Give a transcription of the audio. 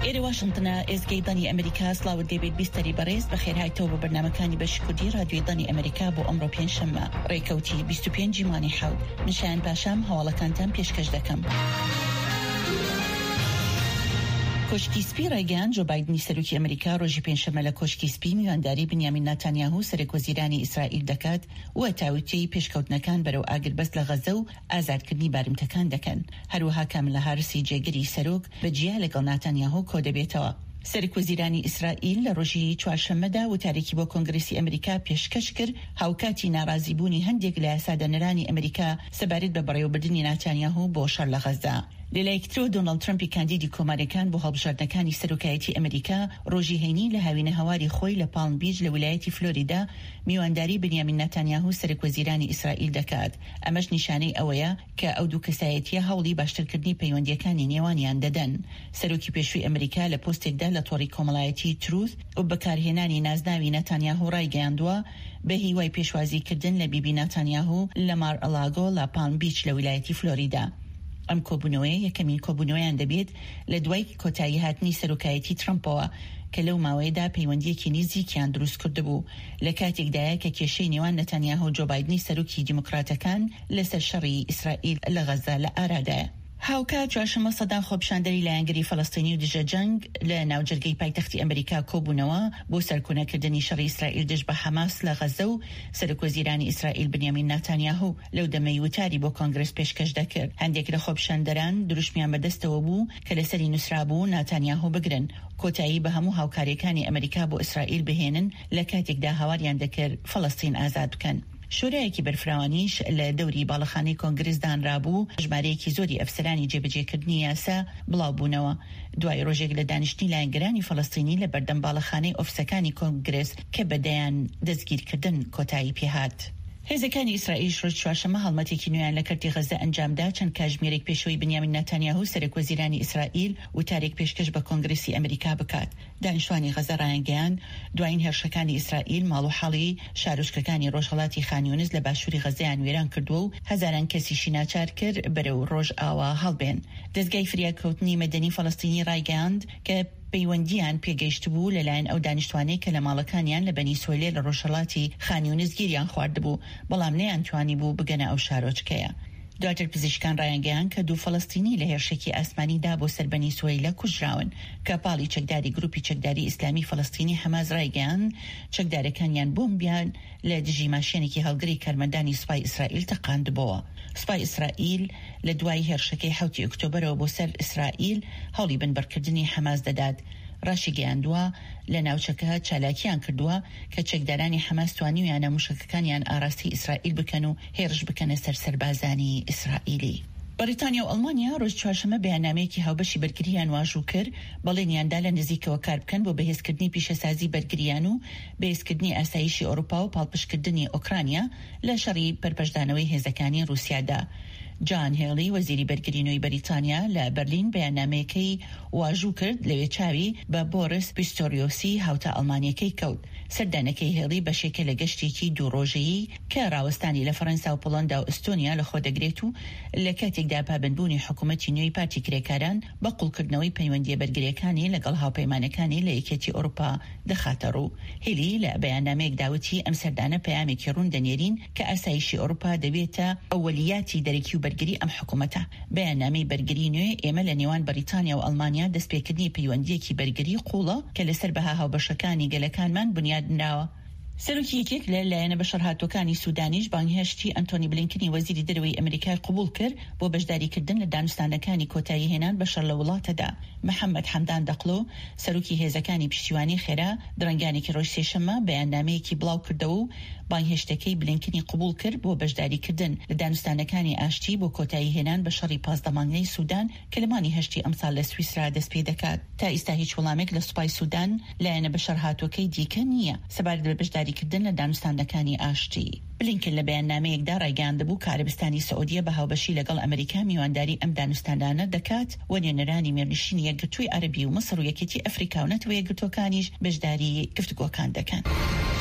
ئێرە واشنگتنە ئێزگەی دانی ئەمریکا سڵاوت دەبێت بیستەری بەڕێز بەخێرهایتەوە بە بەرنامەکانی بەشکردی رادیۆی دانی ئەمریکا بۆ ئەمڕۆ پێنجشەممە ڕێکەوتی 25 مانگی حەوت نشان پاشام هەواڵەکانتان پێشکەش دەکەم. کۆشکی سپی ڕایگەیاند جۆ بایدنی سەرۆکی ئەمریکا ڕۆژی پێنجشەممە لە کۆشکی سپی میوانداری بنیامین ناتانیاهو سەرۆکوەزیرانی ئیسرائیل دەکات و تاوتوی پێشکەوتنەکان بەرەو ئاگربەست لە غەزە و ئازادکردنی بارمتەکان دەکەن. هەروەها کاملا هارسی جێگەری سەرۆک بەجیا لەگەڵ ناتانیاهو کۆ دەبێتەوە. سەرۆکوەزیرانی ئیسرائیل لە ڕۆژی چوارشەممەدا وتارێکی بۆ کۆنگرسی ئەمریکا پێشکەش کرد هاوکاتی ناڕازیبوونی هەندێک لە یاسادەنەرانی ئەمریکا سەبارەت بە بەڕێوەبردننی ناتانیاهو بۆ شەڕ لە غەزە. لەلایەکترەوە دۆناڵد ترەمپی کاندیدی کۆمارەکان بۆ هەڵبژاردنەکانی سەرۆکایەتی ئەمریکا ڕۆژی هەینی لە هاوینە هەواری خۆی لە پالم بیچ لە ویلایەتی فلۆریدا میوانداری بنیامین ناتانیاهو سەرۆکوەزیرانی ئیسرائیل دەکات. ئەمەش نیشانەی ئەوەیە کە ئەو دوو کەسایەتیە هەوڵی باشترکردنی پەیوەندیەکانی نێوانیان دەدەن. سەرۆکی پێشووی ئەمریکا لە پۆستێکدا لە تۆڕی کۆمەڵایەتی تروث و بەکارهێنانی نازناوی ناتانیاهو ڕایگەیاندووە بە هیوای پێشوازیکردن لە بیبی ناتانیاهو لە مار ئەلاگۆ لە پالم بیچ لە ویلایەتی فلۆریدا. ئەم کۆبوونەوەی یەکەمین کۆبوونەوەیان دەبێت لە دوای کۆتایی هاتنی سەرۆکایەتی ترەمپەوە کە لەو ماوەیەدا پەیوەندیەکی نزیکیان دروست کردبوو لە کاتێکدایە کە کێشەی نێوان نەتانیاهو و جۆ بایدنی سەرۆکی دیموکراتەکان لەسەر شەڕی ئیسرائیل لە غەزە لە ئارادایە. هاوکات چوارشەممە سەدان خۆپیشاندەری لایەنگەری فەڵەستینی و دژە جەنگ لە ناوجەرگەی پایتەختی ئەمریکا کۆبوونەوە بۆ سەرکۆنەکردنی شەڕی ئیسرائیل دژ بە حەماس لە غەزە و سەرۆکوەزیرانی ئیسرائیل بنیامین ناتانیاهو لەو دەمەی وتاری بۆ کۆنگرس پێشکەش دەکرد. هەندێک لە خۆپیشاندەران دروشمیان بەدەستەوە بوو کە لەسەری نووسرابوو ناتانیاهو بگرن کۆتایی بە هەموو هاوکاریەکانی ئەمریکا بۆ ئیسرائیل بهێنن لە کاتێکدا هاواریان دەکرد فەڵەستین ئازاد بکەن. شورایەکی بەرفراوانیش لە دەوری باڵەخانەی کۆنگرس دانرابوو ژمارەیەکی زۆری ئەفسەرانی جێبەجێکردنی یاسا بڵاوبوونەوە دوای ڕۆژێک لە دانیشتنی لایەنگەرانی فەڵەستینی لە بەردەم باڵەخانەی ئۆفسەکانی کۆنگرس کە بەدەیان دەستگیرکردن کۆتایی پێهات. هێزەکانی ئیسرائیل ڕۆژ چوارشەممە هەڵمەتێکی نوێیان لە کەرتی غەزە ئەنجامدا چەند کاژمێرێک پێشەوەی بنیامین ناتانیاهو سەرۆکوەزیرانی ئیسرائیل وتارێک پێشکەش بە کۆنگرسی ئەمریکا بکات. دانیشتوانی غەزە ڕایانگەیان دوایین هێرشەکانی ئیسرائیل ماڵ و حاڵی شارۆچکەکانی ڕۆژهەڵاتی خانیونز لە باشووری غەزەیان وێران کردووە و هەزاران کەسیشی ناچار کرد بەرەو ڕۆژ ئاوا هەڵبێن. دەستگای فریاکەوتنی مەدەنی فەڵەستینی ڕایگەیاند کە پەیوەندیان پێگەیشت بوو لەلایەن ئەو دانیشتوانەی کە لە ماڵەکانیان لە بەنی سۆیلێ لە ڕۆژهەڵاتی خانیونز گیریان خواردبوو بەڵام نەیانتوانی بوو بگەنە ئەو شارۆچکەیە. دواتر پزیشکان ڕایانگەیان کە دوو فەڵەستینی لە هێرشێکی ئاسمانیدا بۆ سەربەنی سۆیلە کوژراون کە پاڵی چەکداری گروپی چەکداری ئیسلامی فەڵەستینی حەماس ڕایگەیان چەکدارەکانیان بۆمبیان لە دژی ماشێنێکی هەڵگری کارمەندانی سوپای ئیسرائیل تەقاندبەوە. سوپای ئیسرائیل لە دوای هێرشەکەی 7 ئۆکتۆبرەوە بۆ سەر ئیسرائیل هەوڵی بنبەرکردنی حەماس دەدات. ڕاشی گەیاندووە لە ناوچەکە چالاکیان کردووە کە چەکدارانی حەماس توانیویانە موشکەکانیان ئاراستی ئیسرائیل بکەن و هێرش بکەنە سەر سەربازانی ئیسرائیلی. بەریتانیا و ئەڵمانیا ڕۆژ چوارشەممە بەیاننامەیەکی هاوبەشی بەرگریان واژوو کرد بەڵێنیاندا لە نزیکەوە کار بکەن بۆ بەهێزکردنی پیشەسازی بەرگریان و بەهێزکردنی ئاسایشی ئەوروپا و پاڵپشتکردنی ئۆکرانیا لە شەڕی پەرپەشدانەوەی هێزەکانی رووسیادا. جان هێڵی وەزیری بەرگرینەوەی بەریتانیا لە بەرلین بەیاننامەیەکەی واژوو کرد لەوێ چاوی بە بۆرس پیستۆریۆسی هاوتا ئەڵمانیەکەی کەوت. سەردانەکەی هێڵی بەشێکە لە گەشتێکی دووڕۆژەیی کە ڕاوەستانی لە فەڕەنسا و پۆڵەندا و ئەستۆنیا لە خۆ دەگرێت و لە کاتێکدا پابندبوونی حکوومەتی نوێی پارتی کرێکاران بە قوڵکردنەوەی پەیوەندیە بەرگریەکانی لەگەڵ هاوپەیمانەکانی لە یەکێتی ئەوروپا دەخاتە ڕوو. هێلی لە بەیاننامەیەک داوتی ئەم سەردانە پەیامێکی ڕوون دەنێرین کە ئاسایشی ئەوروپا دەبێتە ئەوەلیاتی دەرەکی و بەرگری ئەم حکوومەتە. بەیاننامەی بەرگری نوێ ئێمە لە نێوان بەریتانیا و ئەڵمانیا دەستپێکردنی پەیوەندیەکی بەرگری قوڵە کە لەسەر بەها هاوبەشەکانی گەلەکانمان بنیادنراوە. سەرۆکی یەکێک لە لایەنە بەشەرهاتوەکانی سوودانیش بانگهێشتی ئەنتۆنی بلینکنی وەزیری دەرەوەی ئەمریکای قبول کرد بۆ بەشداریکردن لە دانوستانەکانی کۆتایی هێنان بە شەڕ لە وڵاتەدا. محەممەد حەمدان دەقڵۆ سەرۆکی هێزەکانی پشتیوانی خێرا درەنگانێکی ڕۆژ سێشەممە بەیاننامەیەکی بڵاو کردەوە و بانگهێشتەکەی بلینکنی قبول کرد بۆ بەشداریکردن لە دانوستانەکانی ئاشتی بۆ کۆتایی هێنان بە شەڕی 15 مانگەی سوودان کە لەمانی هەشتی ئەمساڵ لە سویسرا دەست پێ دەکات. تا ئێستا هیچ وەڵامێک لە سوپای سوودان لایەنە بەشەرهاتوەکەی دیکە نییە سەبارەت بە بەشداریکردن لە دانوستانەکانی ئاشتی. بلینکن لە بەیاننامەیەکدا ڕایگەیاندبوو کە عەرەبستانی سعودیە بە هاوبەشی لەگەڵ ئەمریکا میوانداری ئەم دانوستانانە دەکات و نوێنەرانی مێرنشینی یەکگرتووی عەرەبی و مەسر و یەکێتی ئەفریقا و نەتەوە یەکگرتوەکانیش بەشداری گفتوگۆکان دەکەن.